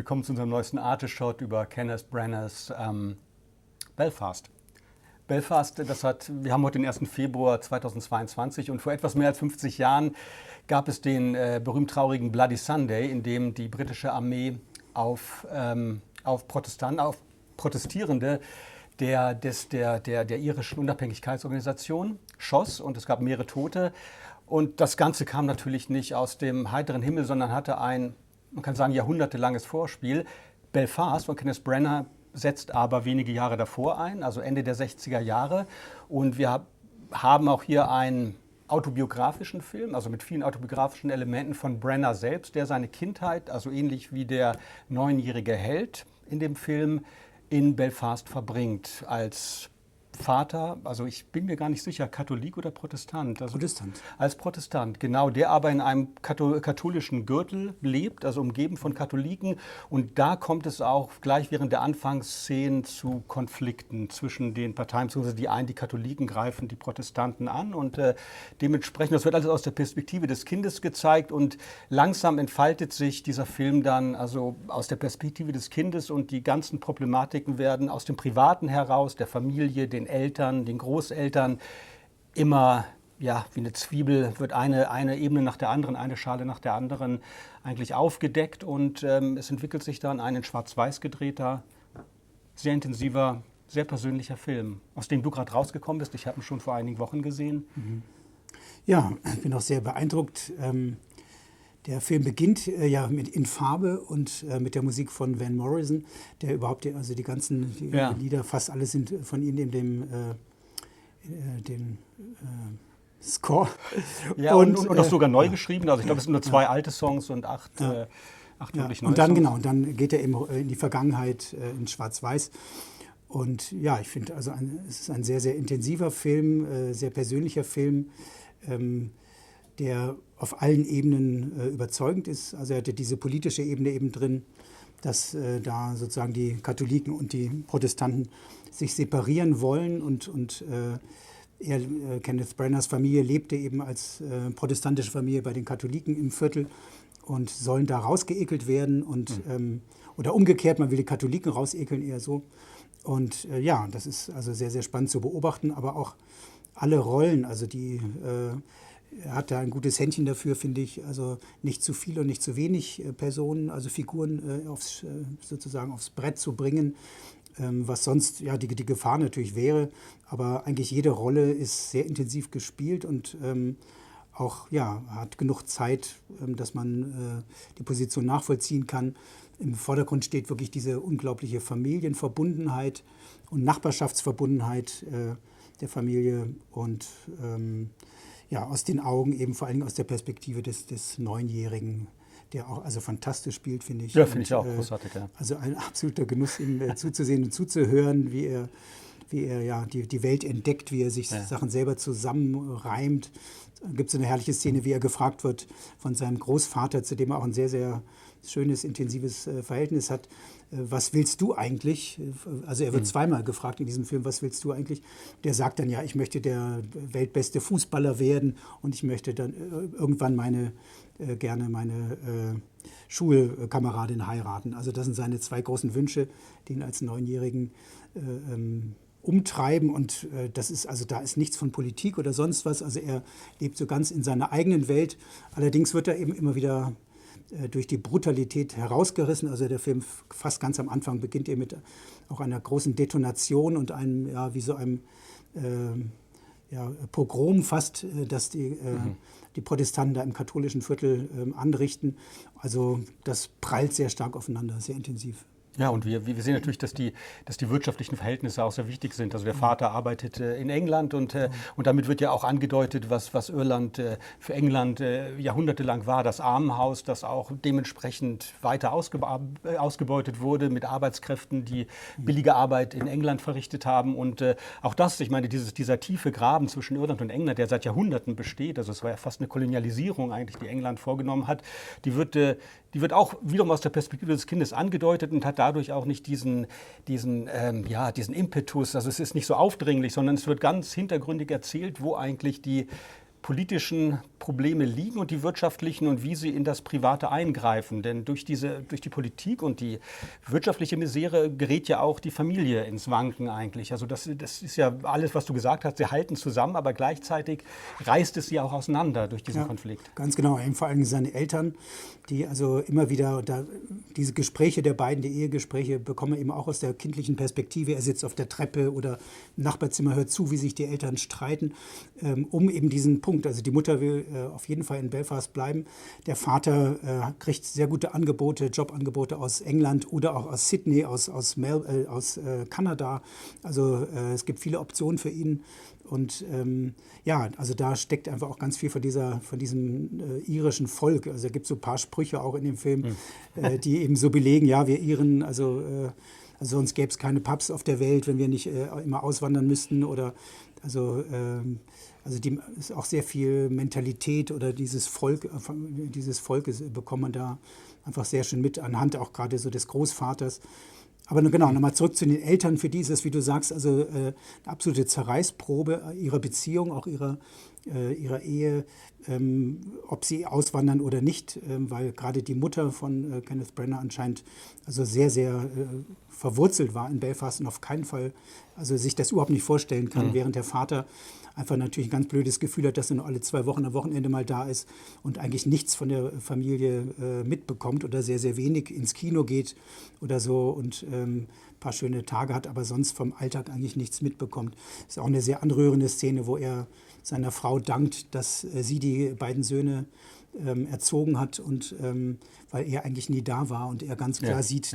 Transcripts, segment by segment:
willkommen zu unserem neuesten Arte-Shot über Kenneth Branaghs Belfast. Belfast, wir haben heute den 1. Februar 2022 und vor etwas mehr als 50 Jahren gab es den berühmt-traurigen Bloody Sunday, in dem die britische Armee auf Protestierende der irischen Unabhängigkeitsorganisation schoss und es gab mehrere Tote. Und das Ganze kam natürlich nicht aus dem heiteren Himmel, sondern hatte ein, man kann sagen, jahrhundertelanges Vorspiel. Belfast von Kenneth Branagh setzt aber wenige Jahre davor ein, also Ende der 60er Jahre. Und wir haben auch hier einen autobiografischen Film, also mit vielen autobiografischen Elementen von Branagh selbst, der seine Kindheit, also ähnlich wie der 9-jährige Held in dem Film, in Belfast verbringt als Vater, also ich bin mir gar nicht sicher, Katholik oder Protestant? Also Protestant. Als Protestant, genau, der aber in einem katholischen Gürtel lebt, also umgeben von Katholiken. Und da kommt es auch gleich während der Anfangsszenen zu Konflikten zwischen den Parteien, beziehungsweise die Katholiken greifen die Protestanten an. Und dementsprechend, das wird alles aus der Perspektive des Kindes gezeigt. Und langsam entfaltet sich dieser Film dann also aus der Perspektive des Kindes und die ganzen Problematiken werden aus dem Privaten heraus, der Familie, den Eltern, den Großeltern, immer ja, wie eine Zwiebel wird eine Ebene nach der anderen, eine Schale nach der anderen eigentlich aufgedeckt und es entwickelt sich dann ein in Schwarz-Weiß gedrehter, sehr intensiver, sehr persönlicher Film, aus dem du gerade rausgekommen bist. Ich habe ihn schon vor einigen Wochen gesehen. Ja, ich bin auch sehr beeindruckt. Der Film beginnt ja in Farbe und mit der Musik von Van Morrison, der überhaupt, also die ganzen Lieder, fast alle sind von ihm in dem Score. Ja, und auch sogar neu geschrieben. Also ich glaube, es sind nur 2 alte Songs und 8 wirklich neue und dann, Songs. Genau, und dann geht er eben in die Vergangenheit in Schwarz-Weiß. Und ja, ich finde, also es ist ein sehr, sehr intensiver Film, sehr persönlicher Film, der auf allen Ebenen überzeugend ist. Also er hatte diese politische Ebene eben drin, dass da sozusagen die Katholiken und die Protestanten sich separieren wollen und Kenneth Branaghs Familie lebte eben als protestantische Familie bei den Katholiken im Viertel und sollen da rausgeekelt werden oder umgekehrt, man will die Katholiken rausekeln, eher so. Und ja, das ist also sehr, sehr spannend zu beobachten, aber auch alle Rollen, also er hat da ein gutes Händchen dafür, finde ich. Also nicht zu viel und nicht zu wenig Personen, also Figuren sozusagen aufs Brett zu bringen, was sonst ja die Gefahr natürlich wäre. Aber eigentlich jede Rolle ist sehr intensiv gespielt und auch ja, hat genug Zeit, dass man die Position nachvollziehen kann. Im Vordergrund steht wirklich diese unglaubliche Familienverbundenheit und Nachbarschaftsverbundenheit der Familie und ja, aus den Augen eben vor allem aus der Perspektive des 9-Jährigen, der auch also fantastisch spielt, finde ich. Ja, finde ich auch großartig, ja. Also ein absoluter Genuss, ihm zuzusehen und zuzuhören, wie er ja die Welt entdeckt, wie er sich Sachen selber zusammenreimt. Da gibt es eine herrliche Szene, wie er gefragt wird von seinem Großvater, zu dem er auch ein sehr, sehr schönes, intensives Verhältnis hat. Was willst du eigentlich? Also er wird zweimal gefragt in diesem Film, was willst du eigentlich? Der sagt dann, ja, ich möchte der weltbeste Fußballer werden und ich möchte dann irgendwann gerne meine Schulkameradin heiraten. Also das sind seine 2 großen Wünsche, die ihn als 9-Jährigen umtreiben und das ist, also da ist nichts von Politik oder sonst was. Also er lebt so ganz in seiner eigenen Welt. Allerdings wird er eben immer wieder durch die Brutalität herausgerissen. Also der Film fast ganz am Anfang beginnt er mit auch einer großen Detonation und einem, ja, wie so einem Pogrom fast, das die Protestanten da im katholischen Viertel anrichten. Also das prallt sehr stark aufeinander, sehr intensiv. Ja, und wir sehen natürlich, dass die wirtschaftlichen Verhältnisse auch sehr wichtig sind. Also der Vater arbeitet in England und damit wird ja auch angedeutet, was Irland für England jahrhundertelang war. Das Armenhaus, das auch dementsprechend weiter ausgebeutet wurde mit Arbeitskräften, die billige Arbeit in England verrichtet haben. Und auch das, ich meine, dieser tiefe Graben zwischen Irland und England, der seit Jahrhunderten besteht, also es war ja fast eine Kolonialisierung eigentlich, die England vorgenommen hat, die wird auch wiederum aus der Perspektive des Kindes angedeutet und hat dadurch auch nicht diesen Impetus, also es ist nicht so aufdringlich, sondern es wird ganz hintergründig erzählt, wo eigentlich die politischen Probleme liegen und die wirtschaftlichen und wie sie in das Private eingreifen. Denn durch die Politik und die wirtschaftliche Misere gerät ja auch die Familie ins Wanken eigentlich. Also das ist ja alles, was du gesagt hast, sie halten zusammen, aber gleichzeitig reißt es sie auch auseinander durch diesen Konflikt. Ganz genau, eben vor allem seine Eltern, die also immer wieder, diese Gespräche der beiden, die Ehegespräche, bekommen wir eben auch aus der kindlichen Perspektive. Er sitzt auf der Treppe oder im Nachbarzimmer, hört zu, wie sich die Eltern streiten, um eben diesen Punkt. Also die Mutter will auf jeden Fall in Belfast bleiben. Der Vater kriegt sehr gute Angebote, Jobangebote aus England oder auch aus Sydney, aus Kanada. Also es gibt viele Optionen für ihn. Und also da steckt einfach auch ganz viel von diesem irischen Volk. Also es gibt so ein paar Sprüche auch in dem Film, die eben so belegen, ja, wir Iren, also sonst gäbe es keine Pubs auf der Welt, wenn wir nicht immer auswandern müssten. Oder die ist auch sehr viel Mentalität oder dieses Volkes bekommt man da einfach sehr schön mit, anhand auch gerade so des Großvaters. Aber genau, nochmal zurück zu den Eltern. Für die ist es, wie du sagst, also eine absolute Zerreißprobe ihrer Beziehung, auch ihrer Ehe, ob sie auswandern oder nicht, weil gerade die Mutter von Kenneth Branagh anscheinend also sehr, sehr verwurzelt war in Belfast und auf keinen Fall also sich das überhaupt nicht vorstellen kann, während der Vater einfach natürlich ein ganz blödes Gefühl hat, dass er nur alle 2 Wochen am Wochenende mal da ist und eigentlich nichts von der Familie mitbekommt oder sehr, sehr wenig ins Kino geht oder so und ein paar schöne Tage hat, aber sonst vom Alltag eigentlich nichts mitbekommt. Das ist auch eine sehr anrührende Szene, wo er seiner Frau dankt, dass sie die beiden Söhne erzogen hat und weil er eigentlich nie da war und er ganz klar sieht,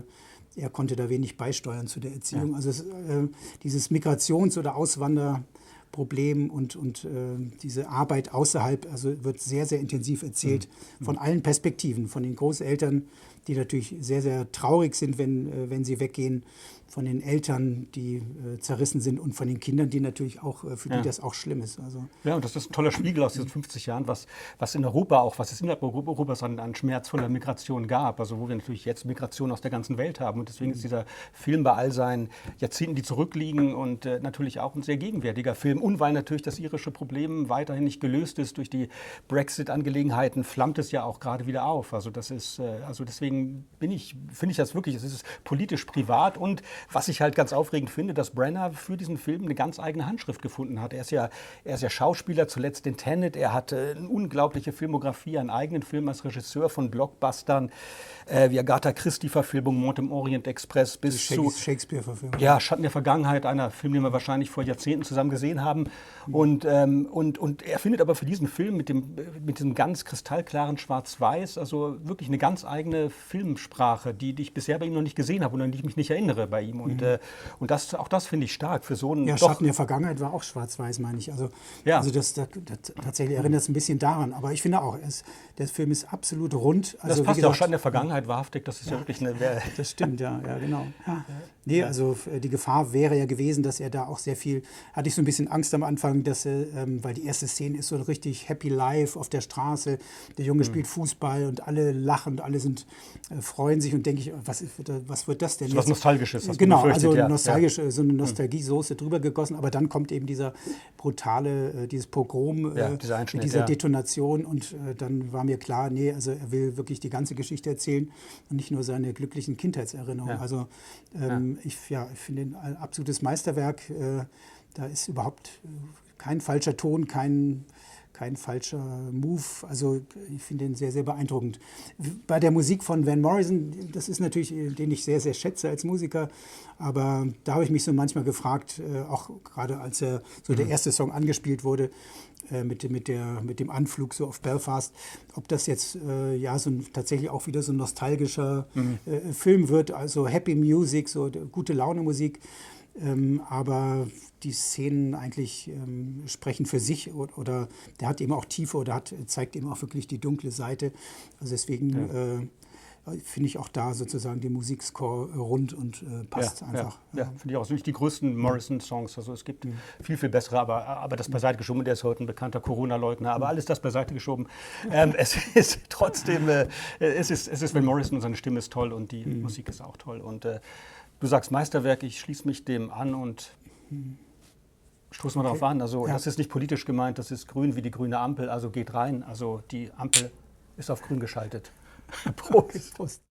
er konnte da wenig beisteuern zu der Erziehung. Ja. Also dieses Migrations- oder Auswanderproblem und diese Arbeit außerhalb, also wird sehr, sehr intensiv erzählt von allen Perspektiven, von den Großeltern, die natürlich sehr, sehr traurig sind, wenn sie weggehen, von den Eltern, die zerrissen sind und von den Kindern, die natürlich auch, für die das auch schlimm ist. Also, ja, und das ist ein toller Spiegel aus diesen 50 Jahren, was in Europa auch, was es innerhalb Europas an schmerzvoller Migration gab, also wo wir natürlich jetzt Migration aus der ganzen Welt haben. Und deswegen ist dieser Film bei all seinen Jahrzehnten, die zurückliegen und natürlich auch ein sehr gegenwärtiger Film. Und weil natürlich das irische Problem weiterhin nicht gelöst ist durch die Brexit-Angelegenheiten, flammt es ja auch gerade wieder auf. Also das ist, also deswegen finde ich das wirklich, es ist politisch privat und was ich halt ganz aufregend finde, dass Branagh für diesen Film eine ganz eigene Handschrift gefunden hat. Er ist ja Schauspieler, zuletzt in Tenet. Er hat eine unglaubliche Filmografie, einen eigenen Film als Regisseur von Blockbustern, wie Agatha Christie-Verfilmung, Mord im Orient Express bis zu Shakespeare-Verfilmung. Ja, Schatten der Vergangenheit, einer Film, den wir wahrscheinlich vor Jahrzehnten zusammen gesehen haben. Und er findet aber für diesen Film mit diesem ganz kristallklaren Schwarz-Weiß also wirklich eine ganz eigene Filmsprache, die ich bisher bei ihm noch nicht gesehen habe und an die ich mich nicht erinnere bei ihm. Und auch das finde ich stark für so einen. Ja, Schatten der Vergangenheit war auch schwarz-weiß, meine ich. Also das tatsächlich erinnert es ein bisschen daran. Aber ich finde auch, der Film ist absolut rund. Also, das passt ja auch, Schatten der Vergangenheit wahrhaftig, das ist ja wirklich eine. Das stimmt, ja genau. Ja. Nee, also die Gefahr wäre ja gewesen, dass er da auch sehr viel, hatte ich so ein bisschen Angst am Anfang, dass weil die erste Szene ist so richtig Happy Life auf der Straße, der Junge spielt Fußball und alle lachen und alle freuen sich und denke ich, was wird das denn jetzt? Was Nostalgisches. Genau, also nostalgisch, so eine Nostalgiesoße drüber gegossen, aber dann kommt eben dieses Pogrom mit dieser Detonation und dann war mir klar, nee, also er will wirklich die ganze Geschichte erzählen und nicht nur seine glücklichen Kindheitserinnerungen. Ja. Also ich finde ein absolutes Meisterwerk. Da ist überhaupt kein falscher Ton, kein falscher Move. Also ich finde ihn sehr, sehr beeindruckend. Bei der Musik von Van Morrison, das ist natürlich, den ich sehr, sehr schätze als Musiker, aber da habe ich mich so manchmal gefragt, auch gerade als der erste Song angespielt wurde, mit dem Anflug so auf Belfast, ob das jetzt tatsächlich auch wieder so ein nostalgischer Film wird, also Happy Music, so gute Laune Musik. Aber die Szenen eigentlich sprechen für sich oder der hat eben auch Tiefe oder zeigt eben auch wirklich die dunkle Seite. Also deswegen finde ich auch da sozusagen den Musikscore rund und passt einfach. Ja, finde ich auch. So nicht die größten Morrison-Songs. Also es gibt viel, viel bessere, aber das beiseite geschoben. Der ist heute ein bekannter Corona-Leugner, aber alles das beiseite geschoben. Es ist trotzdem, es ist Van Morrison und seine Stimme ist toll und die Musik ist auch toll. Und du sagst Meisterwerk, ich schließe mich dem an und Stoßen wir darauf an. Also das ist nicht politisch gemeint, das ist grün wie die grüne Ampel, also geht rein. Also die Ampel ist auf grün geschaltet. Prost. Prost.